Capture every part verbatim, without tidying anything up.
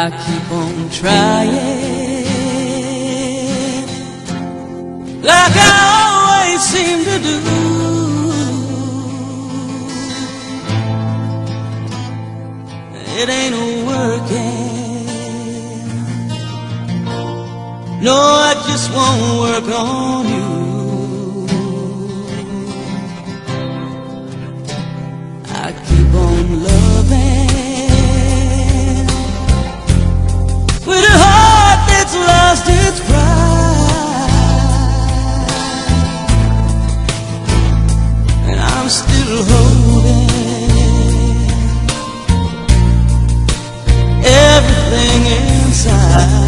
I keep on trying, like I always seem to do. It ain't working. No, I just won't work on you. I keep on loving with a heart that's lost its pride, and I'm still holding everything inside.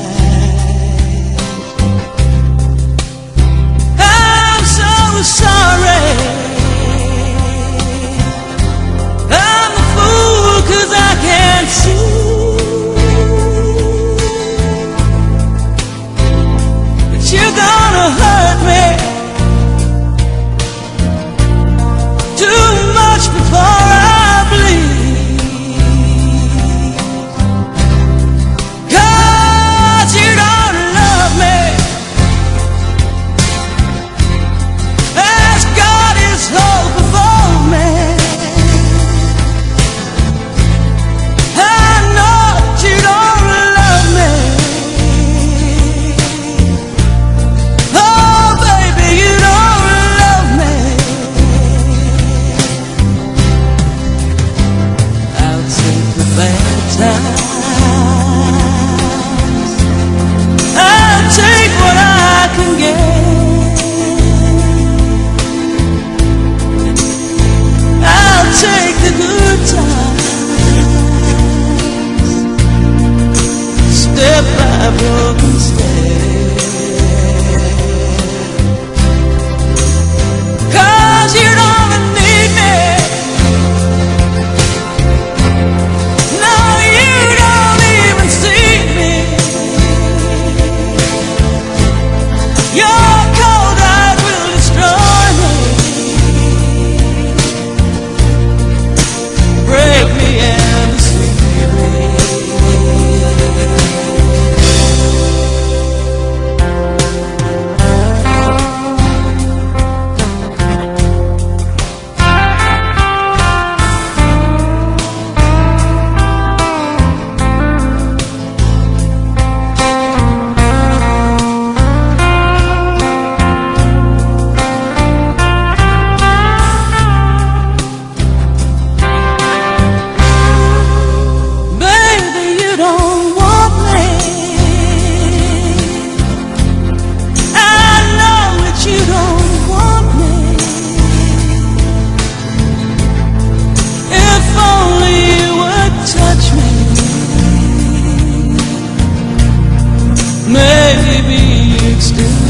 I'm so sorry, I'm a fool 'cause I can't see that you're gonna hurt me too much before I bleed. 'Cause you don't love me as God is hope before me. I know that you don't love me. Oh baby, you don't love me. I'll take the bad times, I'll take what I can get, I'll take the good times, step by broken step. 'Cause you don't need me. No, you don't even see me. Your cold heart will destroy me, break me and sweep me. Baby, you don't want me. I know that you don't want me. If only you would touch me, maybe you'd still